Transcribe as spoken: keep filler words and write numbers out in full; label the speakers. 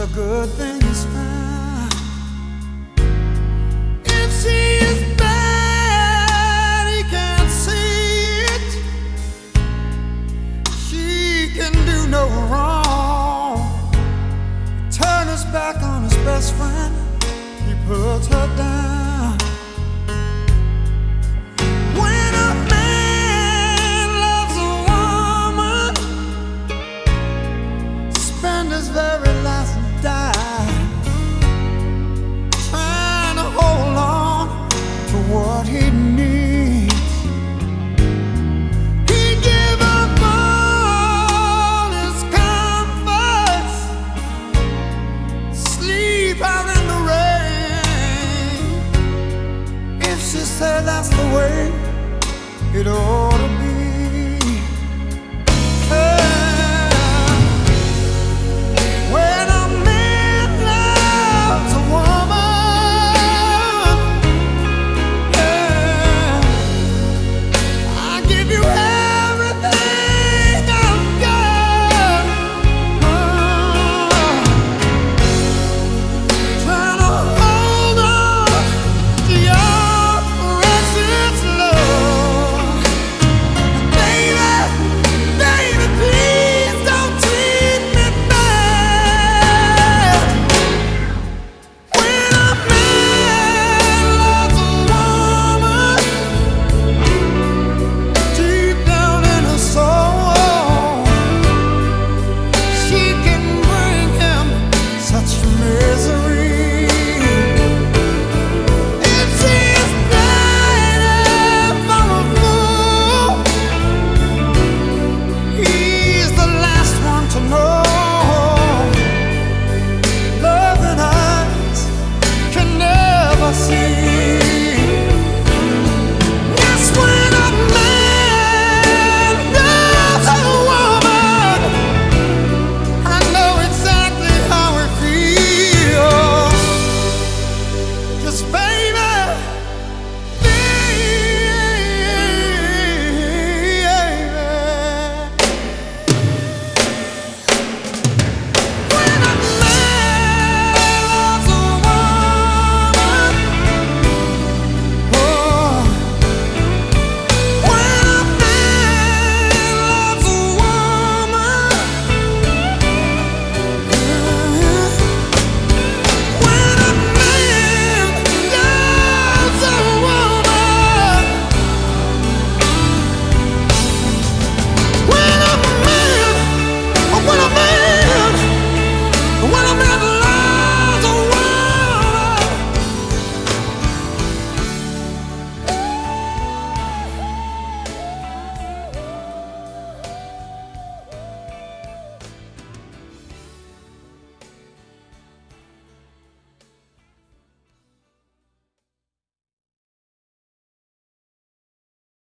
Speaker 1: a good thing is found. If she is bad, he can't see it. She can do no wrong. Turn his back on his best friend, he puts her down. When a man loves a woman, spend his very last dime trying to hold on to what he needs. He'd give up all his comforts, sleep out in the rain. If she said that's the way it ought to be.